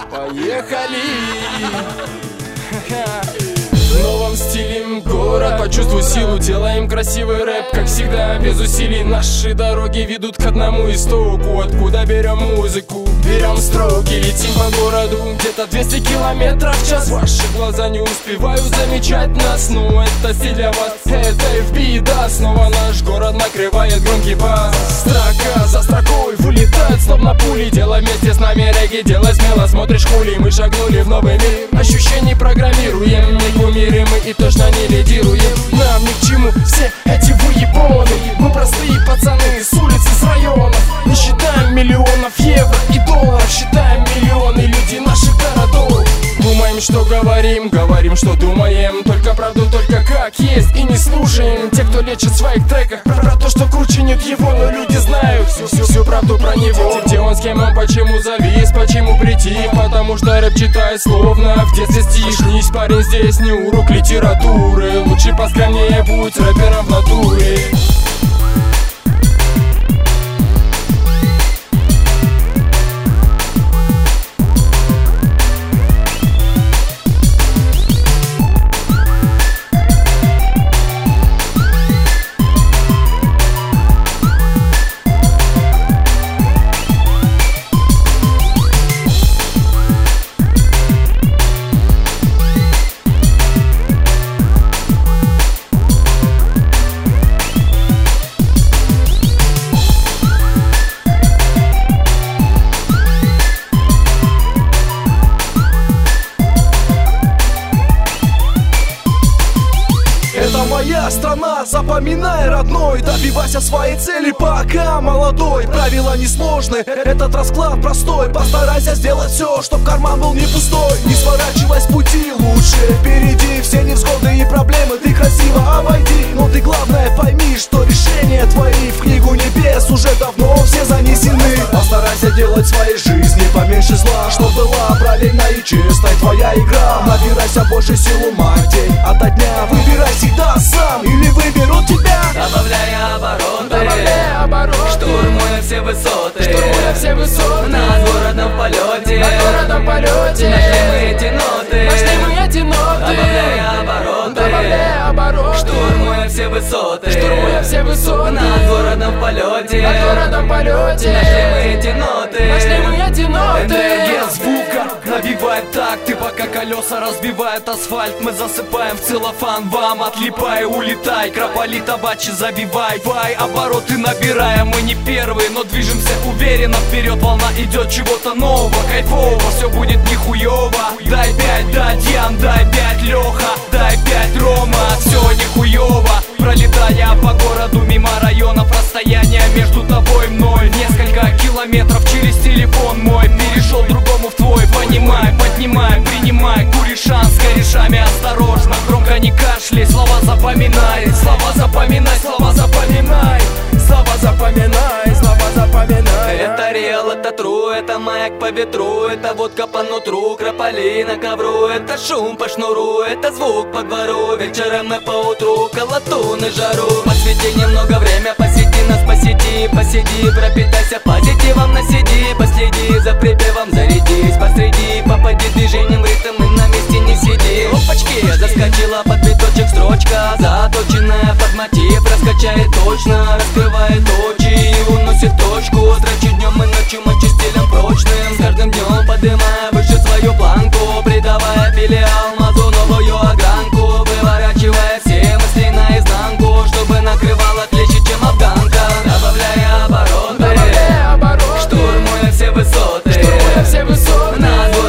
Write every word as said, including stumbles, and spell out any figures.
Поехали! В новом стиле город, почувствуй силу, делаем красивый рэп, как всегда, без усилий. Наши дороги ведут к одному истоку. Откуда берем музыку? Берем строки, летим по городу где-то двести километров в час. Ваши глаза не успевают замечать нас, но это стиль для вас, это эф би, да. Снова наш город накрывает громкий бас. Строка за строкой вылетают словно пули. Делай вместе с нами регги, делай смело, смотришь хули. Мы шагнули в новый мир, ощущений программируем. Не кумиры мы и точно не лидируем. Нам ни к чему все эти выебоны. Мы простые пацаны с улицы, с районов. Не считаем миллионов евро и долларов, считаем миллионы людей наших городов. Думаем, что говорим, говорим, что думаем. Только правду, только как есть, и не слушаем те, кто лечит в своих треках про, про то, что круче нет его, но люди знают всю, всю, всю правду про него. Где он, с кем он, почему завис, почему притих. Потому что рэп читает словно в детстве стишнись. Парень, здесь не урок литературы. Лучше поскромнее будь рэпером в натуре. Моя страна, запоминай, родной. Добивайся своей цели, пока молодой. Правила несложны, этот расклад простой. Постарайся сделать все, чтоб карман был не пустой. Не сворачивай с пути, лучше впереди. Все невзгоды и проблемы ты красиво обойди. Но ты главное пойми, что решения твои в книгу небес уже давно все занесены. Постарайся делать в своей жизни поменьше зла, чтоб была правильной и честной твоя игра. Набирайся больше сил ума день ото дня. Выбирай всегда сам или выберут тебя. Добавляя обороты, Добавляя обороты, штурмуя все высоты, штурмуя все высоты. над городом в полете, над городом в полете. Нашли мы эти ноты, Нашли мы эти ноты. Добавляя обороты, Добавляя обороты, штурмуя все высоты, штурмуя все высоты. над городом в полете, над городом в полете. Нашли мы эти ноты, Нашли мы эти ноты. Энергия звука навевает такты, пока колеса разбивают асфальт. Мы засыпаем в целлофан, вам отлипай, улетай. Крополи табачи забивай, вай, обороты набираем. Мы не первые, но движемся уверенно вперед. Волна идет чего-то нового, кайфово, все будет нихуево. Дай пять, Дадьян, дай пять, Леха, дай пять, Рома, все нихуево. Пролетая по городу мимо районов, расстояние между тобой и мной несколько километров через телефон мой. Перешел другому в твой, понимай, поднимай, принимай, кури шанс с корешами осторожно. Громко не кашляй, слова запоминай, слова запоминай, слова запоминай, слова запоминай, слова запоминай. Это реал, это тру, это маяк по ветру, это водка по нутру, крополи на ковру, это шум по шнуру, это звук по двору, вечером и поутру, колотун и жару. Посвяти немного время, посети нас, посети, посиди, пропитайся позитивом, насиди, последи за припевом, зарядись посреди, попади движением в ритм и на месте не сиди. Опачки, заскочила под биточек строчка, заточенная под мотив, раскачает точно, раскрывает очи и уносит точку. Строчи днем и ночью, мочи стилем прочным, с каждым днем поднимая выше свою планку, придавая филиал мазу новую огранку, выворачивая все мысли наизнанку, чтобы накрывала тлеще, чем афганка. Добавляя обороты, Добавляя обороты, штурмуя все высоты, штурмуя все высоты. над